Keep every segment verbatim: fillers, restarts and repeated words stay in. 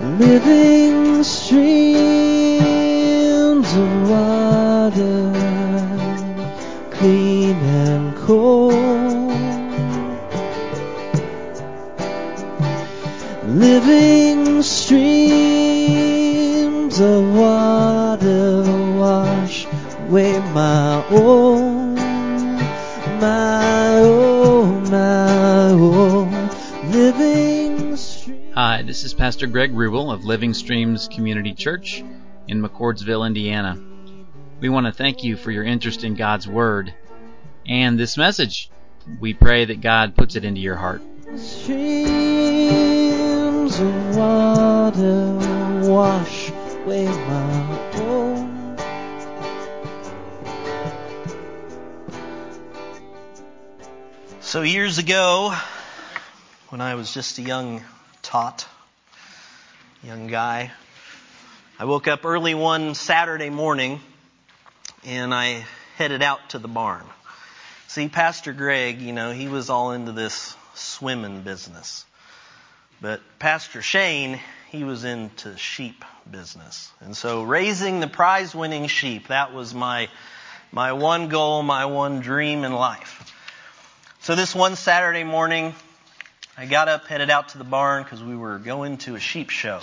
living streams of water, clean and cold, living streams of water wash away my own, my own, my own, living streams. Hi, this is Pastor Greg Rubel of Living Streams Community Church in McCordsville, Indiana. We want to thank you for your interest in God's Word and this message. We pray that God puts it into your heart. Streams of water wash away my own. So years ago, when I was just a young tot, young guy, I woke up early one Saturday morning and I headed out to the barn. See, Pastor Greg, you know, he was all into this swimming business. But Pastor Shane, he was into sheep business. And so raising the prize-winning sheep, that was my my one goal, my one dream in life. So this one Saturday morning, I got up, headed out to the barn because we were going to a sheep show.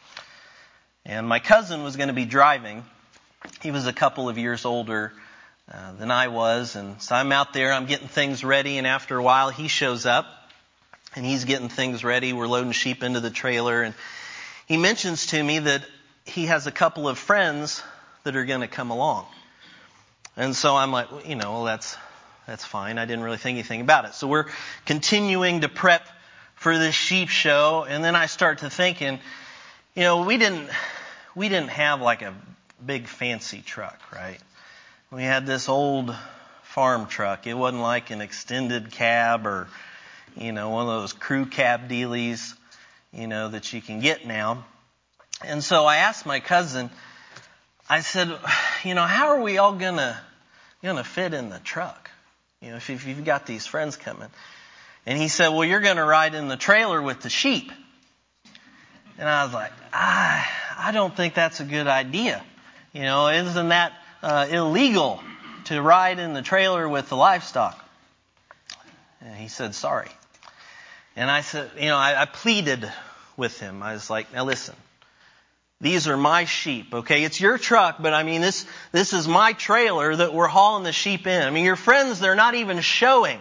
And my cousin was going to be driving. He was a couple of years older uh, than I was. And so I'm out there, I'm getting things ready. And after a while, he shows up and he's getting things ready. We're loading sheep into the trailer. And he mentions to me that he has a couple of friends that are going to come along. And so I'm like, well, you know, well, that's that's fine. I didn't really think anything about it. So we're continuing to prep for this sheep show. And then I start to thinking, you know, we didn't we didn't have like a big fancy truck, right? We had this old farm truck. It wasn't like an extended cab or, you know, one of those crew cab dealies, you know, that you can get now. And so I asked my cousin, I said, you know, how are we all gonna gonna fit in the truck? You know, if, if you've got these friends coming. And he said, well, you're gonna ride in the trailer with the sheep. And I was like, ah, I don't think that's a good idea. You know, isn't that uh, illegal to ride in the trailer with the livestock? And he said, sorry. And I said, you know, I, I pleaded with him. I was like, now listen, these are my sheep, okay? It's your truck, but I mean, this this is my trailer that we're hauling the sheep in. I mean, your friends, they're not even showing.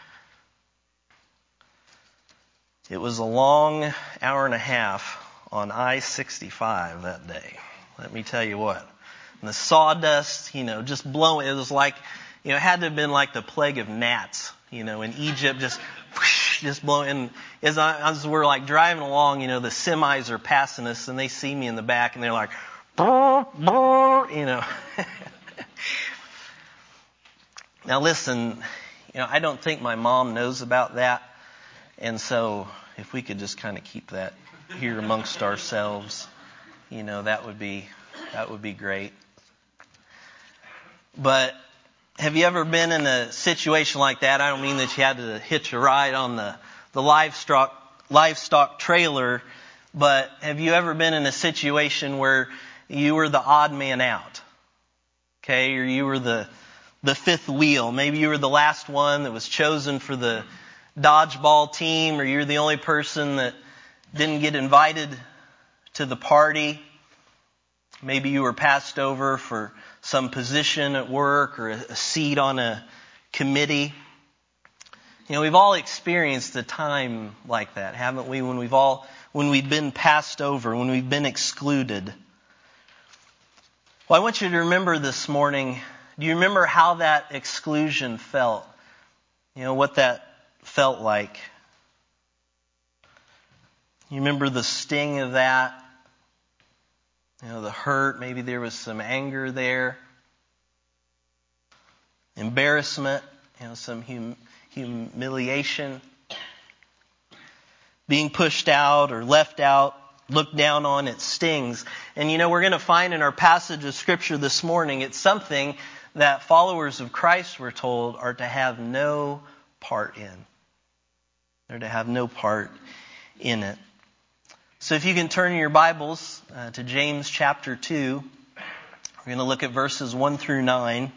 It was a long hour and a half on I sixty-five that day. Let me tell you what. And the sawdust, you know, just blowing. It was like, you know, it had to have been like the plague of gnats, you know, in Egypt, just just blowing. And as, I, as we're like driving along, you know, the semis are passing us and they see me in the back and they're like, brr, brr, you know. Now listen, you know, I don't think my mom knows about that. And so if we could just kind of keep that here amongst ourselves, you know, that would be that would be great. But have you ever been in a situation like that? I don't mean that you had to hitch a ride on the, the livestock livestock trailer, but have you ever been in a situation where you were the odd man out? Okay, or you were the the fifth wheel. Maybe you were the last one that was chosen for the dodgeball team, or you're the only person that didn't get invited to the party. Maybe you were passed over for some position at work or a seat on a committee. You know, we've all experienced a time like that, haven't we? When we've all, when we've been passed over, when we've been excluded. Well, I want you to remember this morning, do you remember how that exclusion felt? You know, what that felt like? You remember the sting of that? You know, the hurt, maybe there was some anger there. Embarrassment, you know, some hum- humiliation. Being pushed out or left out, looked down on, it stings. And you know, we're going to find in our passage of Scripture this morning, it's something that followers of Christ, we're told, are to have no part in. They're to have no part in it. So if you can turn your Bibles uh, to James chapter two, we're going to look at verses one through nine.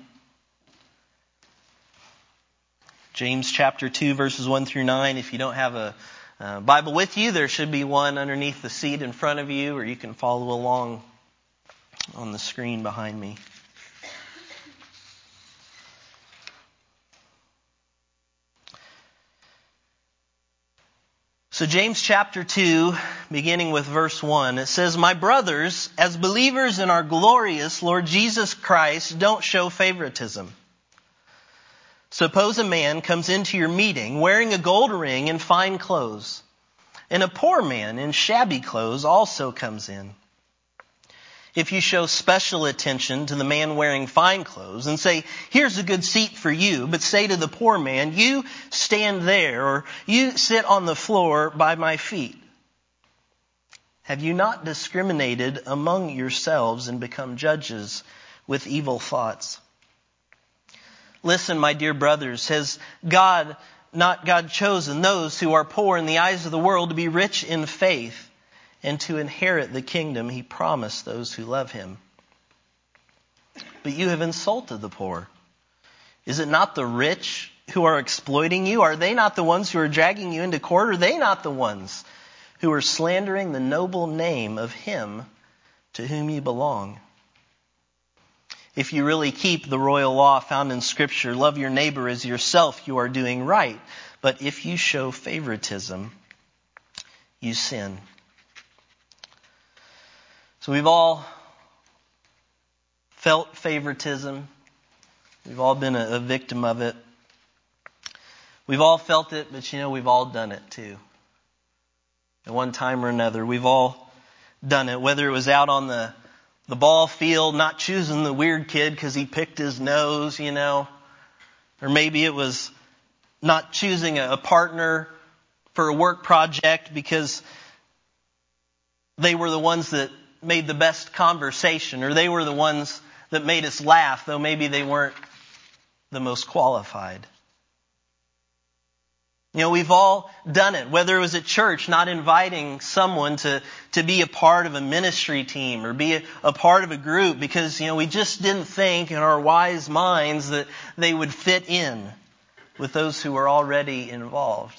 James chapter two, verses one through nine. If you don't have a uh, Bible with you, there should be one underneath the seat in front of you, or you can follow along on the screen behind me. So James chapter two, beginning with verse one, it says, "My brothers, as believers in our glorious Lord Jesus Christ, don't show favoritism. Suppose a man comes into your meeting wearing a gold ring and fine clothes, and a poor man in shabby clothes also comes in. If you show special attention to the man wearing fine clothes and say, 'Here's a good seat for you,' but say to the poor man, 'You stand there,' or 'You sit on the floor by my feet,' have you not discriminated among yourselves and become judges with evil thoughts? Listen, my dear brothers, has God not God chosen those who are poor in the eyes of the world to be rich in faith and to inherit the kingdom He promised those who love Him? But you have insulted the poor. Is it not the rich who are exploiting you? Are they not the ones who are dragging you into court? Are they not the ones who are slandering the noble name of Him to whom you belong? If you really keep the royal law found in Scripture, love your neighbor as yourself, you are doing right. But if you show favoritism, you sin." So we've all felt favoritism. We've all been a, a victim of it. We've all felt it, but you know, we've all done it too. At one time or another, we've all done it. Whether it was out on the, the ball field, not choosing the weird kid because he picked his nose, you know. Or maybe it was not choosing a, a partner for a work project because they were the ones that made the best conversation, or they were the ones that made us laugh, though maybe they weren't the most qualified. You know, we've all done it, whether it was at church, not inviting someone to, to be a part of a ministry team or be a, a part of a group because, you know, we just didn't think in our wise minds that they would fit in with those who were already involved.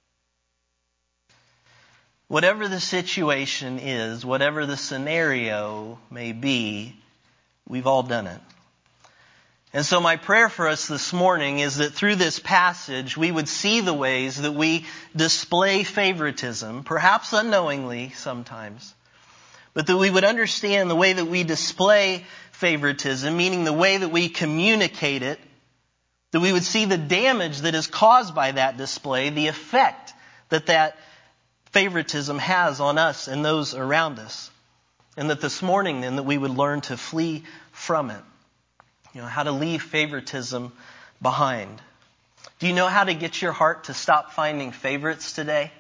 Whatever the situation is, whatever the scenario may be, we've all done it. And so my prayer for us this morning is that through this passage, we would see the ways that we display favoritism, perhaps unknowingly sometimes, but that we would understand the way that we display favoritism, meaning the way that we communicate it, that we would see the damage that is caused by that display, the effect that that favoritism has on us and those around us. And that this morning then that we would learn to flee from it. You know, how to leave favoritism behind. Do you know how to get your heart to stop finding favorites today?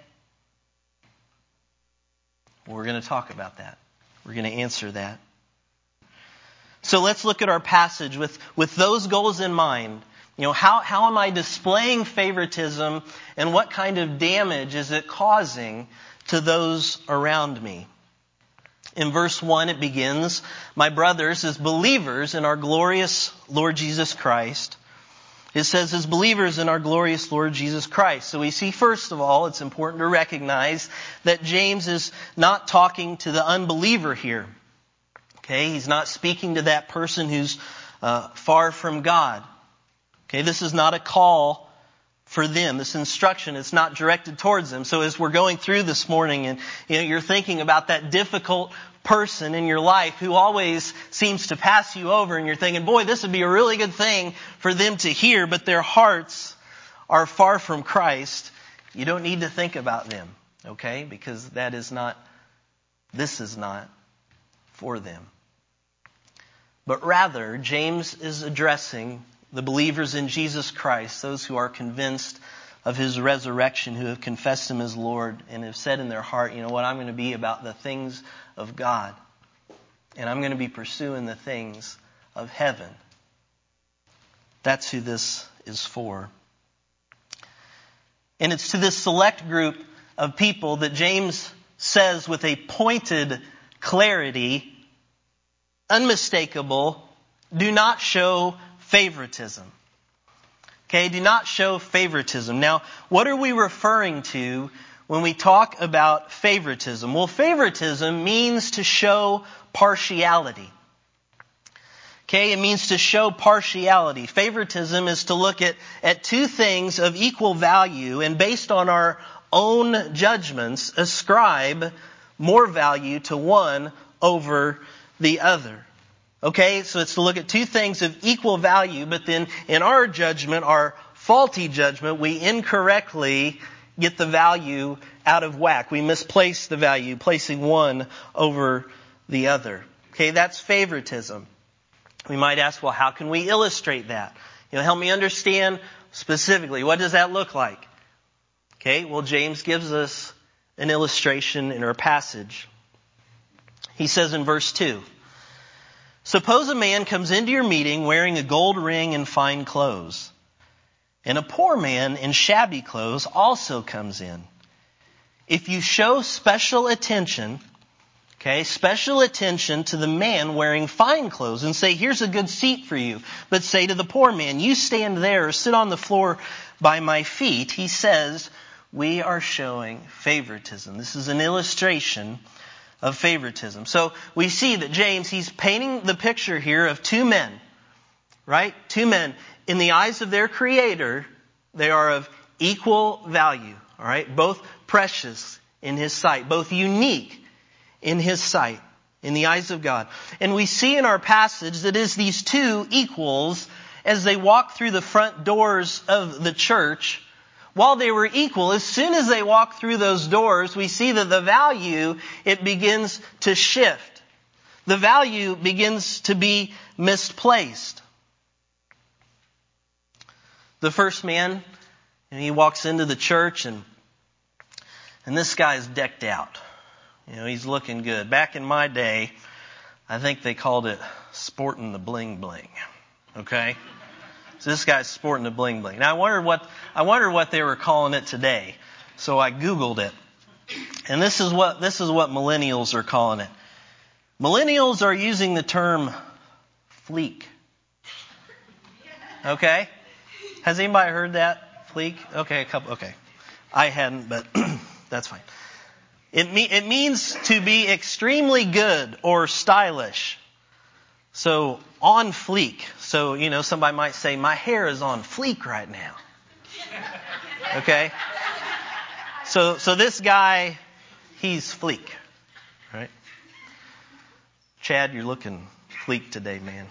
Well, we're going to talk about that. We're going to answer that. So let's look at our passage with, with those goals in mind. You know, how, how am I displaying favoritism and what kind of damage is it causing to those around me? In verse one it begins, "My brothers, as believers in our glorious Lord Jesus Christ." It says, as believers in our glorious Lord Jesus Christ. So we see, first of all, it's important to recognize that James is not talking to the unbeliever here. Okay, he's not speaking to that person who's uh, far from God. Okay, this is not a call for them. This instruction is not directed towards them. So as we're going through this morning and you know, you're thinking about that difficult person in your life who always seems to pass you over and you're thinking, boy, this would be a really good thing for them to hear, but their hearts are far from Christ, you don't need to think about them, okay? Because that is not, this is not for them. But rather, James is addressing the believers in Jesus Christ, those who are convinced of His resurrection, who have confessed Him as Lord and have said in their heart, you know what, I'm going to be about the things of God. And I'm going to be pursuing the things of heaven. That's who this is for. And it's to this select group of people that James says with a pointed clarity, unmistakable, do not show favoritism. Okay, do not show favoritism. Now, what are we referring to when we talk about favoritism? Well, favoritism means to show partiality. Okay, it means to show partiality. Favoritism is to look at, at two things of equal value and based on our own judgments, ascribe more value to one over the other. Okay, so it's to look at two things of equal value, but then in our judgment, our faulty judgment, we incorrectly get the value out of whack. We misplace the value, placing one over the other. Okay, that's favoritism. We might ask, well, how can we illustrate that? You know, help me understand specifically, what does that look like? Okay, well, James gives us an illustration in our passage. He says in verse two, suppose a man comes into your meeting wearing a gold ring and fine clothes, and a poor man in shabby clothes also comes in. If you show special attention, okay, special attention to the man wearing fine clothes and say, here's a good seat for you, but say to the poor man, you stand there or sit on the floor by my feet, he says, we are showing favoritism. This is an illustration of favoritism. So we see that James, he's painting the picture here of two men, right? Two men. In the eyes of their Creator, they are of equal value, all right? Both precious in His sight, both unique in His sight, in the eyes of God. And we see in our passage that as these two equals, as they walk through the front doors of the church, while they were equal, as soon as they walk through those doors, we see that the value, it begins to shift. The value begins to be misplaced. The first man, he walks into the church and, and this guy's decked out. You know, he's looking good. Back in my day, I think they called it sporting the bling bling. Okay? So this guy's sporting the bling bling. Now I wondered what I wondered what they were calling it today. So I Googled it. And this is what this is what millennials are calling it. Millennials are using the term fleek. Okay? Has anybody heard that? Fleek? Okay, a couple okay. I hadn't, but that's fine. It me, it means to be extremely good or stylish. So, on fleek. So, you know, somebody might say, my hair is on fleek right now. Okay? So, so this guy, he's fleek. Right? Chad, you're looking fleek today, man.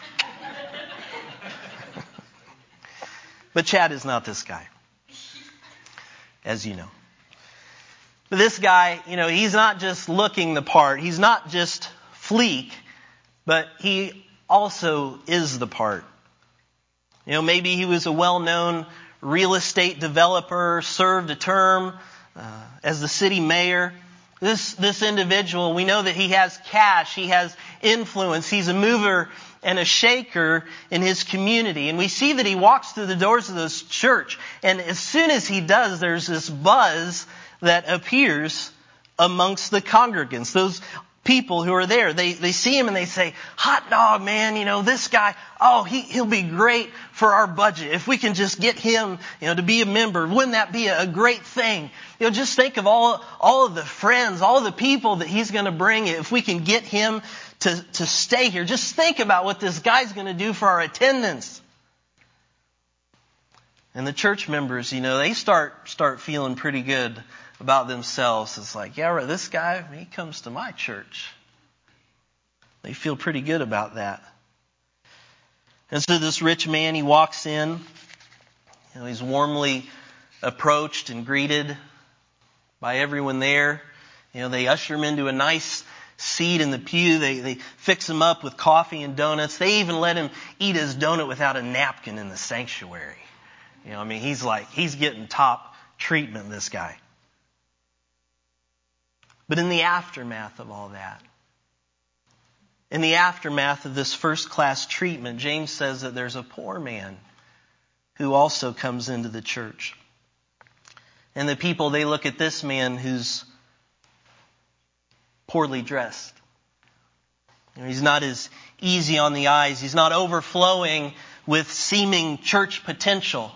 But Chad is not this guy. As you know. But this guy, you know, he's not just looking the part. He's not just fleek. But he also is the part. You know, maybe he was a well-known real estate developer, served a term uh, as the city mayor. This this individual, we know that he has cash, he has influence, he's a mover and a shaker in his community. And we see that he walks through the doors of this church. And as soon as he does, there's this buzz that appears amongst the congregants. Those people who are there, they, they see him and they say, hot dog, man, you know, this guy, oh, he, he'll be great for our budget. If we can just get him, you know, to be a member, wouldn't that be a, a great thing? You know, just think of all, all of the friends, all of the people that he's going to bring. If we can get him to, to stay here, just think about what this guy's going to do for our attendance. And the church members, you know, they start, start feeling pretty good about themselves. It's like, yeah, right, this guy, he comes to my church. They feel pretty good about that. And so this rich man, he walks in. You know, he's warmly approached and greeted by everyone there. You know, they usher him into a nice seat in the pew. They, they fix him up with coffee and donuts. They even let him eat his donut without a napkin in the sanctuary. You know, I mean, he's like, he's getting top treatment, this guy. But in the aftermath of all that, in the aftermath of this first-class treatment, James says that there's a poor man who also comes into the church. And the people, they look at this man who's poorly dressed. You know, he's not as easy on the eyes. He's not overflowing with seeming church potential.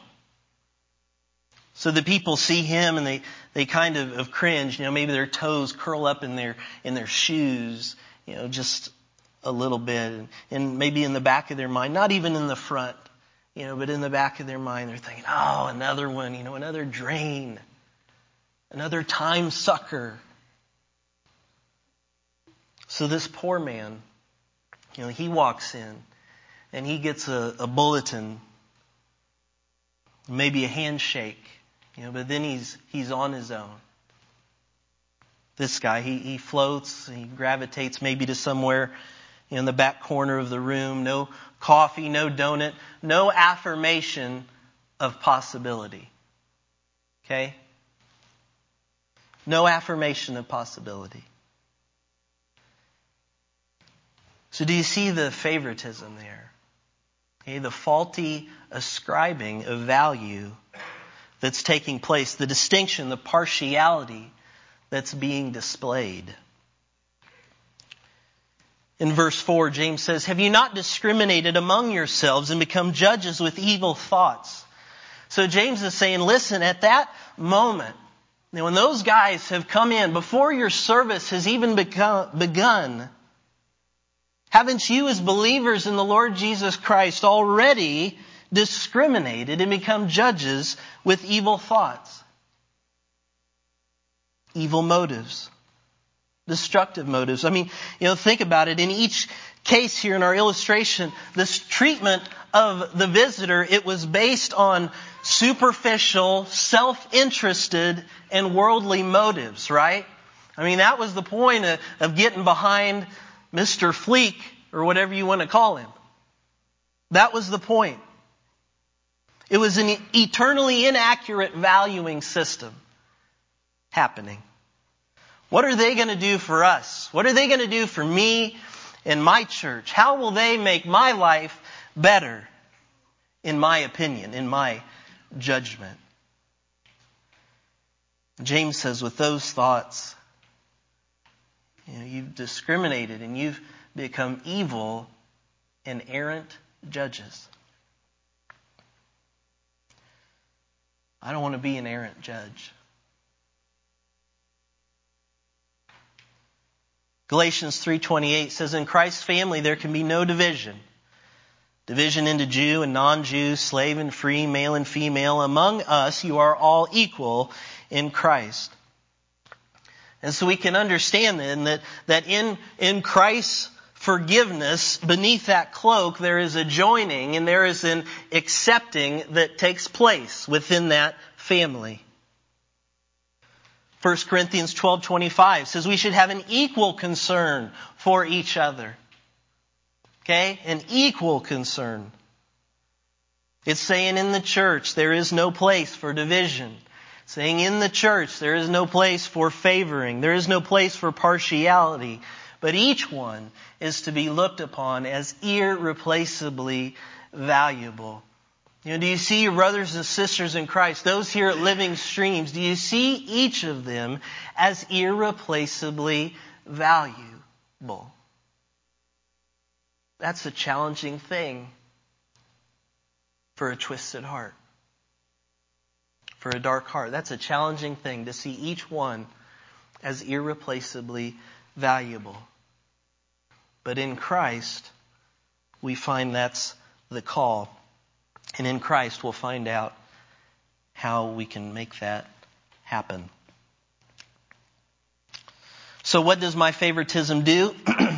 So the people see him and they, they kind of, of cringe. You know, maybe their toes curl up in their in their shoes, you know, just a little bit. And, and maybe in the back of their mind, not even in the front, you know, but in the back of their mind, they're thinking, oh, another one, you know, another drain, another time sucker. So this poor man, you know, he walks in and he gets a, a bulletin, maybe a handshake, you know, but then he's he's on his own. This guy, he, he floats, he gravitates maybe to somewhere in the back corner of the room. No coffee, no donut, no affirmation of possibility. Okay? No affirmation of possibility. So do you see the favoritism there? Okay, the faulty ascribing of value that's taking place, the distinction, the partiality that's being displayed. In verse four, James says, have you not discriminated among yourselves and become judges with evil thoughts? So James is saying, listen, at that moment, when those guys have come in, before your service has even become, begun, haven't you as believers in the Lord Jesus Christ already discriminated and become judges with evil thoughts? Evil motives. Destructive motives. I mean, you know, think about it. In each case here in our illustration, this treatment of the visitor, it was based on superficial, self-interested, and worldly motives, right? I mean, that was the point of, of getting behind Mister Fleek, or whatever you want to call him. That was the point. It was an eternally inaccurate valuing system happening. What are they going to do for us? What are they going to do for me and my church? How will they make my life better, in my opinion, in my judgment? James says, with those thoughts, you know, you've discriminated and you've become evil and errant judges. I don't want to be an errant judge. Galatians three twenty-eight says, in Christ's family there can be no division. Division into Jew and non-Jew, slave and free, male and female. Among us you are all equal in Christ. And so we can understand then that, that in, in Christ's forgiveness, beneath that cloak, there is a joining and there is an accepting that takes place within that family. First Corinthians twelve twenty-five says we should have an equal concern for each other. Okay? An equal concern. It's saying in the church there is no place for division. Saying in the church there is no place for favoring. There is no place for partiality. But each one is to be looked upon as irreplaceably valuable. You know, do you see your brothers and sisters in Christ, those here at Living Streams, do you see each of them as irreplaceably valuable? That's a challenging thing for a twisted heart, for a dark heart. That's a challenging thing to see each one as irreplaceably valuable. But in Christ, we find that's the call. And in Christ, we'll find out how we can make that happen. So what does my favoritism do?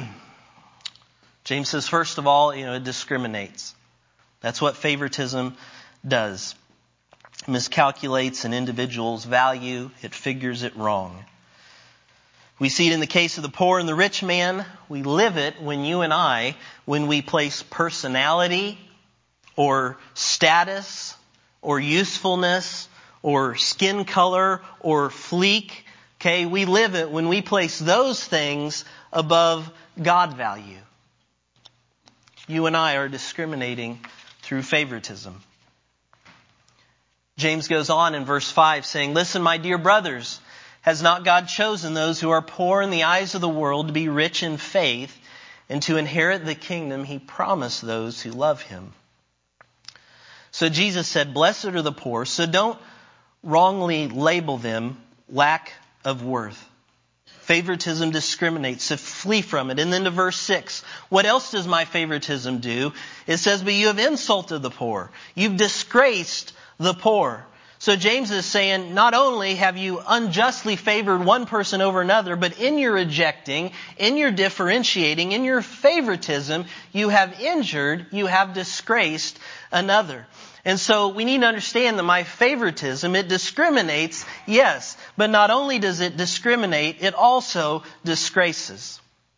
James says, first of all, you know, it discriminates. That's what favoritism does. It miscalculates an individual's value. It figures it wrong. We see it in the case of the poor and the rich man. We live it when you and I, when we place personality or status or usefulness or skin color or fleek. Okay, we live it when we place those things above God value. You and I are discriminating through favoritism. James goes on in verse five saying, listen, my dear brothers, Has not God chosen those who are poor in the eyes of the world to be rich in faith and to inherit the kingdom He promised those who love Him? So Jesus said, blessed are the poor. So don't wrongly label them lack of worth. Favoritism discriminates, so flee from it. And then to verse six, what else does my favoritism do? It says, but you have insulted the poor. You've disgraced the poor. So James is saying, not only have you unjustly favored one person over another, but in your rejecting, in your differentiating, in your favoritism, you have injured, you have disgraced another. And so we need to understand that my favoritism, it discriminates, yes, but not only does it discriminate, it also disgraces.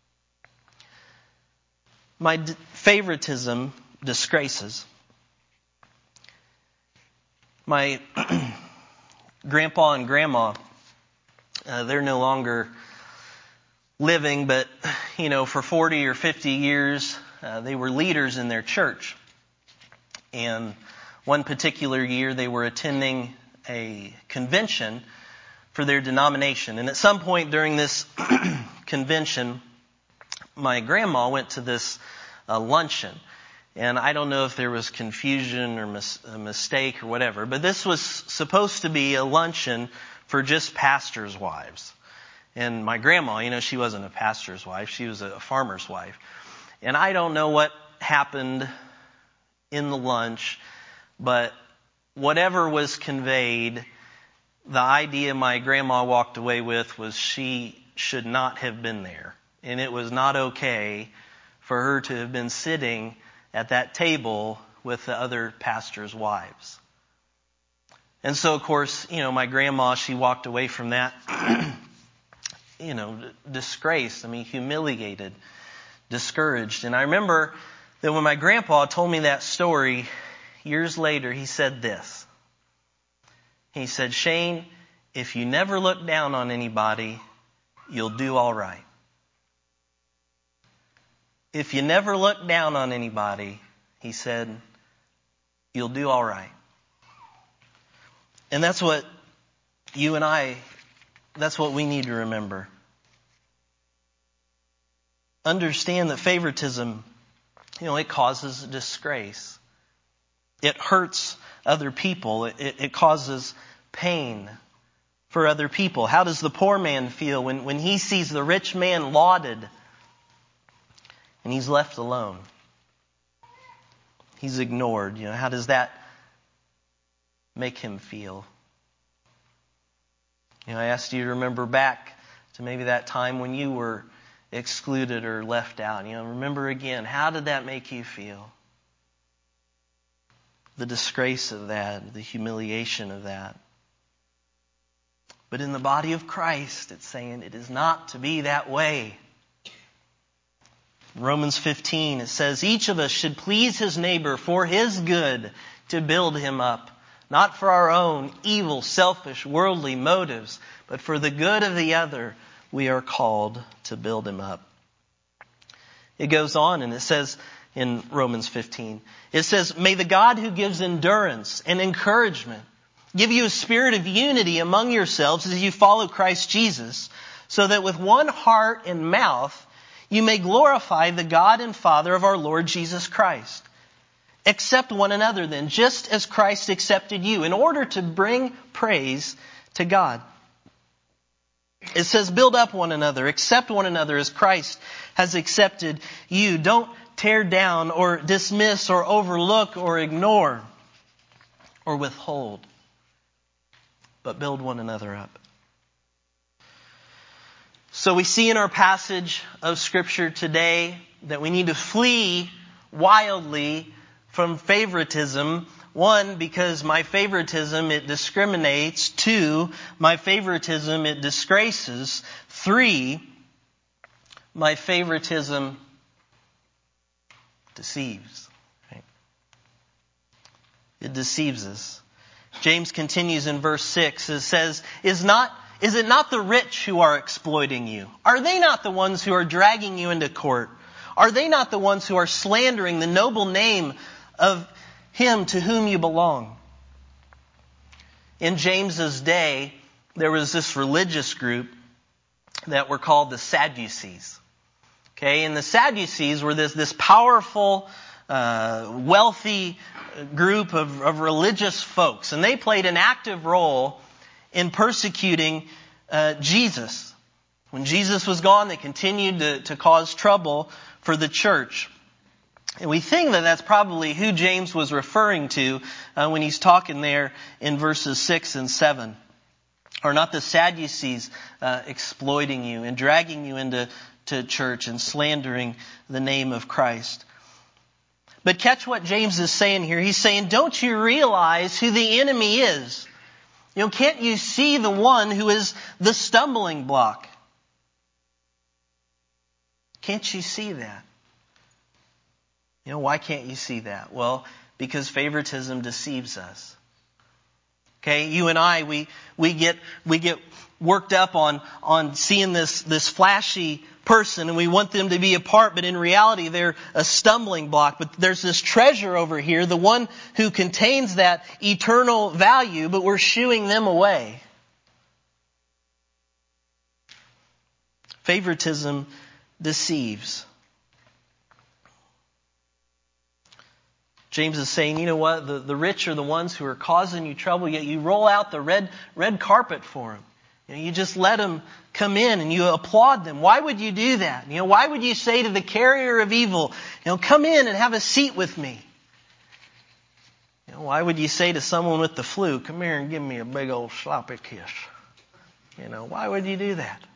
My d- favoritism disgraces. My grandpa and grandma, uh, they're no longer living, but, you know, for forty or fifty years, uh, they were leaders in their church. And one particular year, they were attending a convention for their denomination. And at some point during this convention, my grandma went to this uh, luncheon. And I don't know if there was confusion or mis- a mistake or whatever, but this was supposed to be a luncheon for just pastors' wives. And my grandma, you know, she wasn't a pastor's wife, she was a farmer's wife. And I don't know what happened in the lunch, but whatever was conveyed, the idea my grandma walked away with was she should not have been there. And it was not okay for her to have been sitting at that table with the other pastors' wives. And so, of course, you know, my grandma, she walked away from that, you know, disgraced, I mean, humiliated, discouraged. And I remember that when my grandpa told me that story years later, he said this. He said, Shane, if you never look down on anybody, you'll do all right. If you never look down on anybody, he said, you'll do all right. And that's what you and I, that's what we need to remember. Understand that favoritism, you know, it causes disgrace. It hurts other people. It, it, it causes pain for other people. How does the poor man feel when, when he sees the rich man lauded and he's left alone? He's ignored. You know, how does that make him feel? You know, I asked you to remember back to maybe that time when you were excluded or left out. You know, remember again, how did that make you feel? The disgrace of that, the humiliation of that. But in the body of Christ, it's saying it is not to be that way. Romans fifteen, it says, each of us should please his neighbor for his good, to build him up, not for our own evil, selfish, worldly motives, but for the good of the other, we are called to build him up. It goes on and it says in Romans fifteen, it says, may the God who gives endurance and encouragement give you a spirit of unity among yourselves as you follow Christ Jesus, so that with one heart and mouth you may glorify the God and Father of our Lord Jesus Christ. Accept one another then, just as Christ accepted you, in order to bring praise to God. It says, build up one another, accept one another as Christ has accepted you. Don't tear down or dismiss or overlook or ignore or withhold, but build one another up. So we see in our passage of Scripture today that we need to flee wildly from favoritism. One, because my favoritism, it discriminates. Two, my favoritism, it disgraces. Three, my favoritism deceives. Right? It deceives us. James continues in verse six. It says, Is not Is it not the rich who are exploiting you? Are they not the ones who are dragging you into court? Are they not the ones who are slandering the noble name of him to whom you belong? In James's day, there was this religious group that were called the Sadducees. Okay, and the Sadducees were this, this powerful, uh, wealthy group of, of religious folks. And they played an active role in persecuting uh, Jesus. When Jesus was gone, they continued to, to cause trouble for the church. And we think that that's probably who James was referring to uh, when he's talking there in verses six and seven. Are not the Sadducees uh, exploiting you and dragging you into to church and slandering the name of Christ? But catch what James is saying here. He's saying, don't you realize who the enemy is? You know, can't you see the one who is the stumbling block? Can't you see that? You know, why can't you see that? Well, because favoritism deceives us. Okay, you and I, we we get we get worked up on on seeing this this flashy person, and we want them to be a part, but in reality they're a stumbling block. But there's this treasure over here, the one who contains that eternal value, but we're shooing them away. Favoritism deceives. James is saying, you know what, the, the rich are the ones who are causing you trouble, yet you roll out the red red carpet for them. You know, you just let them come in and you applaud them. Why would you do that? You know, why would you say to the carrier of evil, you know, come in and have a seat with me? You know, why would you say to someone with the flu, come here and give me a big old sloppy kiss? You know, why would you do that?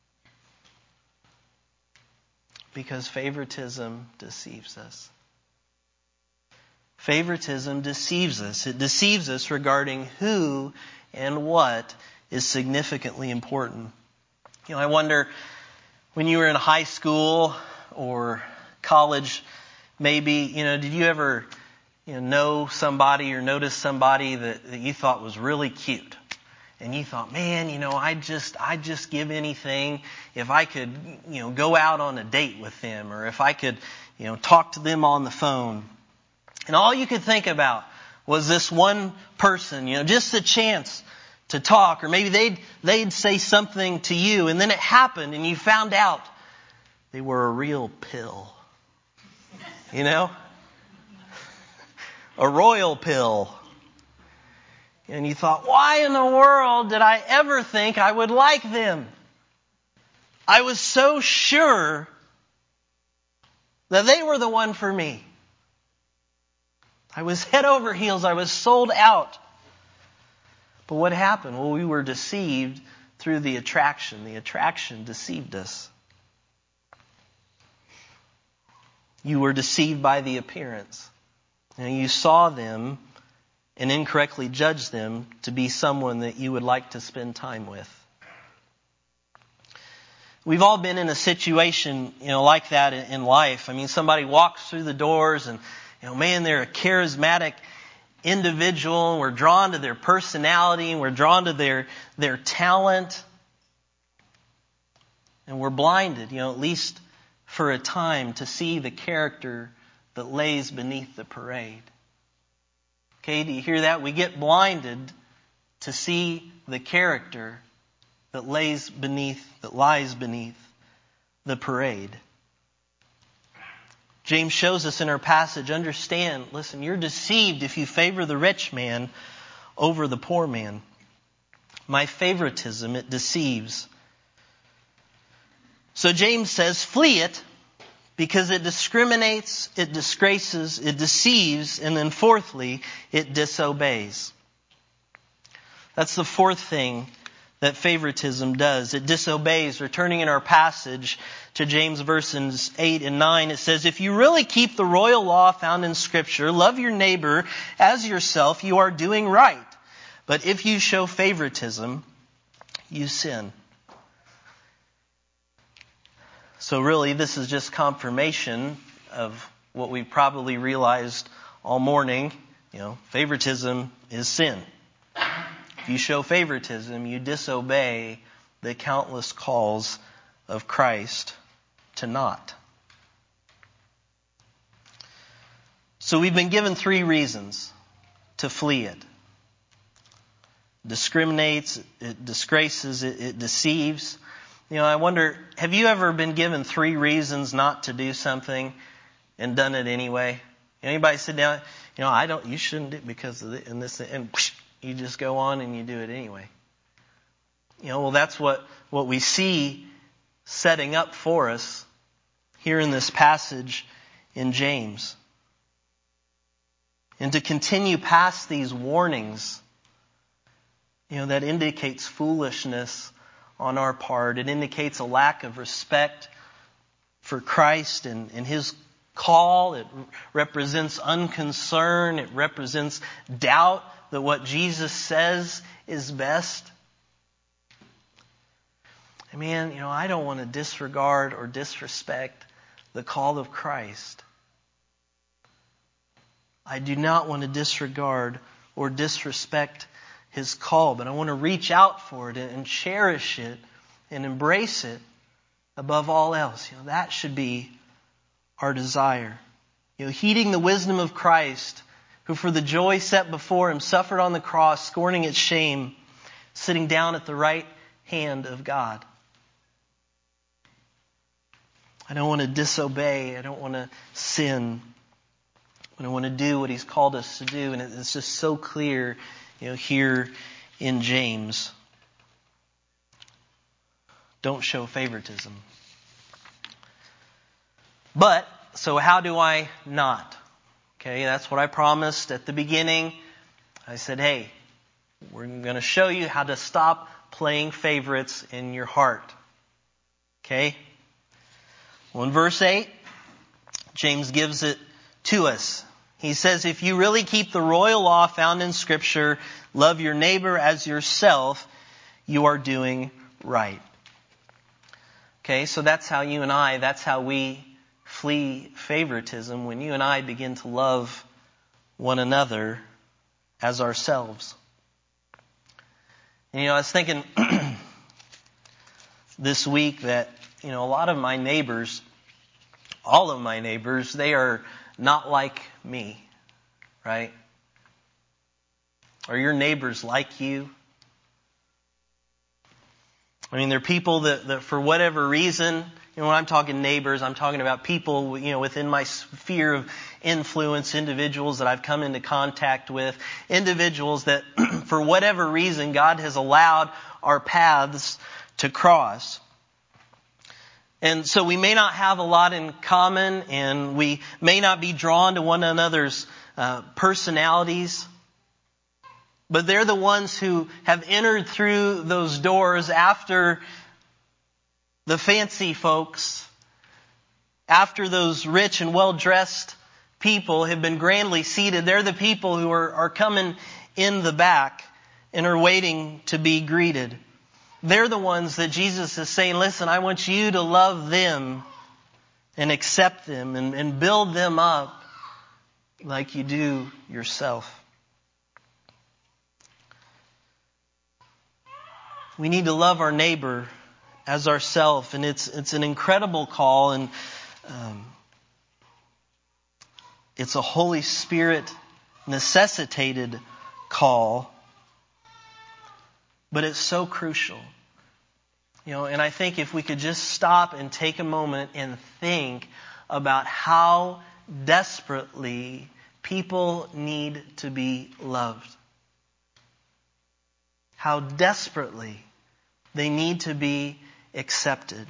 Because favoritism deceives us. Favoritism deceives us. It deceives us regarding who and what is significantly important. You know, I wonder, when you were in high school or college, maybe, you know, did you ever, you know, know somebody or notice somebody that, that you thought was really cute? And you thought, man, you know, I'd just, I'd just give anything if I could, you know, go out on a date with them, or if I could, you know, talk to them on the phone. And all you could think about was this one person, you know, just a chance to talk, or maybe they'd they'd say something to you, and then it happened, and you found out they were a real pill. You know? A royal pill. And you thought, why in the world did I ever think I would like them? I was so sure that they were the one for me. I was head over heels. I was sold out. But what happened? Well, we were deceived through the attraction. The attraction deceived us. You were deceived by the appearance. And you saw them and incorrectly judged them to be someone that you would like to spend time with. We've all been in a situation, you know, like that in life. I mean, somebody walks through the doors and, you know, man, they're a charismatic individual, and we're drawn to their personality, and we're drawn to their their talent, and we're blinded, you know, at least for a time, to see the character that lays beneath the parade. Okay, do you hear that? We get blinded to see the character that lays beneath, that lies beneath the parade. James shows us in our passage, understand, listen, you're deceived if you favor the rich man over the poor man. My favoritism, it deceives. So James says, flee it, because it discriminates, it disgraces, it deceives, and then fourthly, it disobeys. That's the fourth thing that favoritism does. It disobeys. Returning in our passage to James verses eight and nine, it says, if you really keep the royal law found in Scripture, love your neighbor as yourself, you are doing right. But if you show favoritism, you sin. So really, this is just confirmation of what we probably realized all morning. You know, favoritism is sin. If you show favoritism, you disobey the countless calls of Christ to not. So we've been given three reasons to flee it. discriminates, it disgraces, it, it deceives. You know, I wonder, have you ever been given three reasons not to do something and done it anyway? Anybody sit down, you know, I don't, you shouldn't do it because of this, and this, and whoosh, you just go on and you do it anyway. You know, well, that's what, what we see setting up for us here in this passage in James. And to continue past these warnings, you know, that indicates foolishness on our part. It indicates a lack of respect for Christ and, and His call. It represents unconcern. It represents doubt that what Jesus says is best. And man, you know, I don't want to disregard or disrespect the call of Christ. I do not want to disregard or disrespect His call, but I want to reach out for it and cherish it and embrace it above all else. You know, that should be our desire. You know, heeding the wisdom of Christ, who for the joy set before Him suffered on the cross, scorning its shame, sitting down at the right hand of God. I don't want to disobey. I don't want to sin. But I want to do what He's called us to do. And it's just so clear, you know, here in James. Don't show favoritism. But, so how do I not? Okay, that's what I promised at the beginning. I said, hey, we're going to show you how to stop playing favorites in your heart. Okay? Well, in verse eight, James gives it to us. He says, if you really keep the royal law found in Scripture, love your neighbor as yourself, you are doing right. Okay, so that's how you and I, that's how we flee favoritism, when you and I begin to love one another as ourselves. And, you know, I was thinking this week that, you know, a lot of my neighbors, all of my neighbors, they are not like me, right? Are your neighbors like you? I mean, they're people that, that for whatever reason, you know, when I'm talking neighbors, I'm talking about people, you know, within my sphere of influence, individuals that I've come into contact with, individuals that for whatever reason God has allowed our paths to cross. And so we may not have a lot in common, and we may not be drawn to one another's uh, personalities, but they're the ones who have entered through those doors after the fancy folks, after those rich and well-dressed people have been grandly seated. They're the people who are, are coming in the back and are waiting to be greeted. They're the ones that Jesus is saying, listen, I want you to love them and accept them and, and build them up like you do yourself. We need to love our neighbor as ourselves, and it's it's an incredible call, and um, it's a Holy Spirit necessitated call, but it's so crucial. You know, and I think if we could just stop and take a moment and think about how desperately people need to be loved. How desperately they need to be accepted.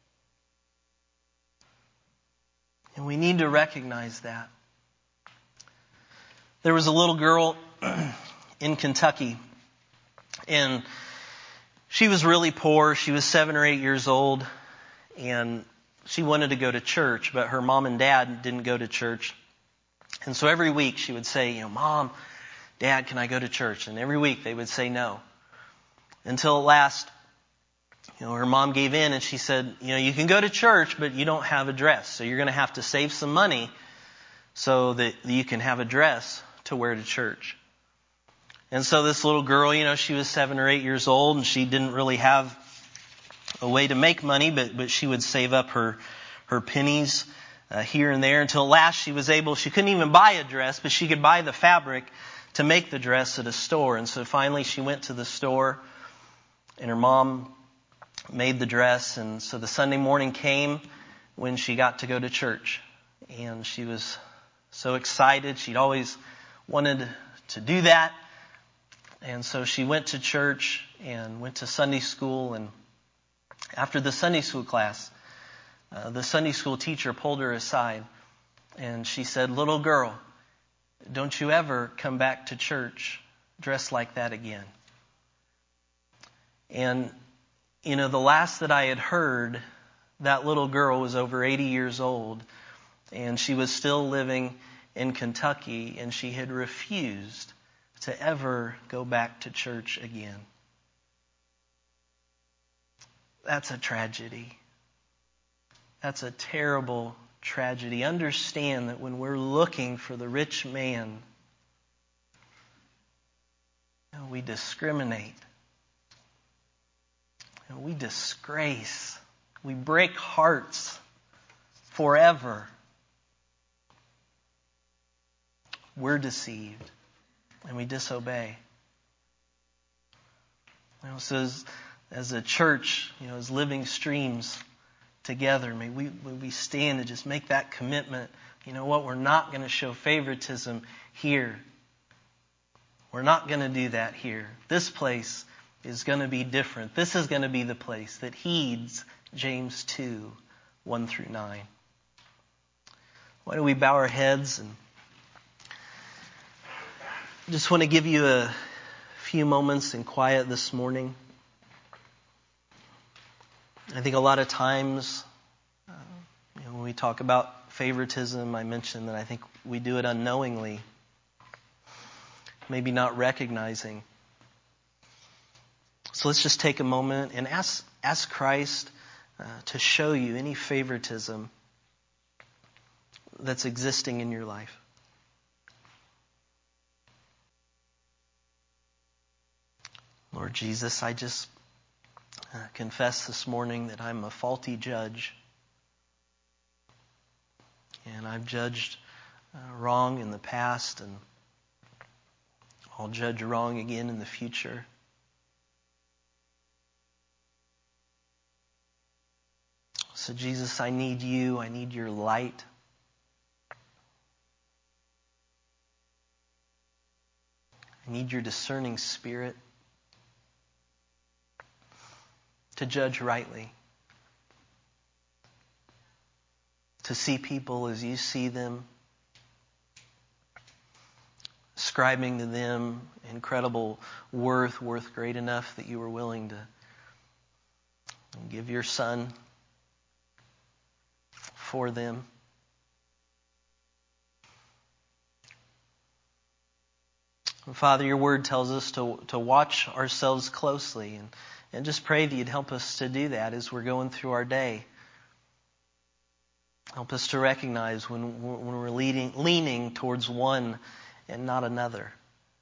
And we need to recognize that. There was a little girl in Kentucky, and she was really poor. She was seven or eight years old, and she wanted to go to church, but her mom and dad didn't go to church. And so every week she would say, you know, Mom, Dad, can I go to church? And every week they would say no. Until at last, you know, her mom gave in and she said, you know, you can go to church, but you don't have a dress. So you're going to have to save some money so that you can have a dress to wear to church. And so this little girl, you know, she was seven or eight years old, and she didn't really have a way to make money, but, but she would save up her, her pennies uh, here and there until at last she was able, she couldn't even buy a dress, but she could buy the fabric to make the dress at a store. And so finally she went to the store, and her mom made the dress. And so the Sunday morning came when she got to go to church. And she was so excited. She'd always wanted to do that. And so she went to church and went to Sunday school. And after the Sunday school class, uh, the Sunday school teacher pulled her aside. And she said, "Little girl, don't you ever come back to church dressed like that again." And, you know, the last that I had heard, that little girl was over eighty years old, and she was still living in Kentucky, and she had refused to ever go back to church again. That's a tragedy. That's a terrible tragedy. Understand that when we're looking for the rich man, you know, we discriminate. You know, we disgrace. We break hearts forever. We're deceived and we disobey. You know, so as, as a church, you know, as living streams together, may we, may we stand and just make that commitment. You know what? We're not going to show favoritism here. We're not going to do that here. This place is going to be different. This is going to be the place that heeds James two, one through nine. Why don't we bow our heads, and I just want to give you a few moments in quiet this morning. I think a lot of times, uh, you know, when we talk about favoritism, I mentioned that I think we do it unknowingly, maybe not recognizing. So let's just take a moment and ask ask Christ uh, to show you any favoritism that's existing in your life. Lord Jesus, I just uh, confess this morning that I'm a faulty judge. And I've judged uh, wrong in the past, and I'll judge wrong again in the future. So Jesus, I need you. I need your light. I need your discerning spirit to judge rightly, to see people as you see them, ascribing to them incredible worth, worth great enough that you were willing to give your Son for them. Father, your word tells us to, to watch ourselves closely, and, and just pray that you'd help us to do that as we're going through our day. Help us to recognize when, when we're leading, leaning towards one and not another.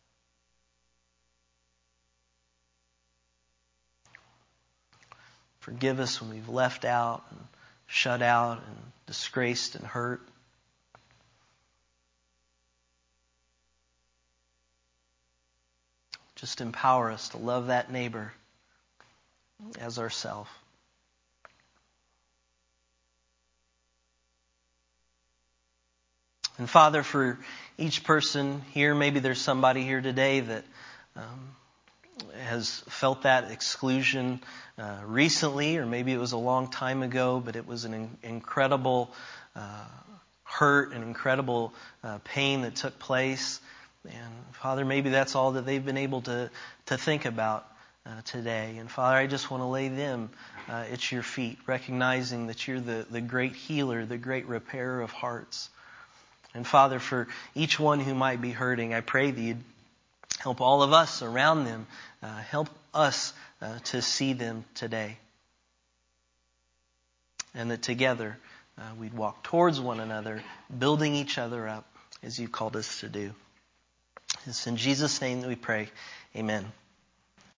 Forgive us when we've left out and shut out and disgraced and hurt. Just empower us to love that neighbor as ourselves. And Father, for each person here, maybe there's somebody here today that um, has felt that exclusion uh, recently, or maybe it was a long time ago, but it was an in- incredible uh, hurt and incredible uh, pain that took place. And Father, maybe that's all that they've been able to, to think about uh, today. And Father, I just want to lay them uh, at your feet, recognizing that you're the, the great healer, the great repairer of hearts. And Father, for each one who might be hurting, I pray that you'd help all of us around them, uh, help us uh, to see them today. And that together uh, we'd walk towards one another, building each other up as you called us to do. It's in Jesus' name that we pray. Amen.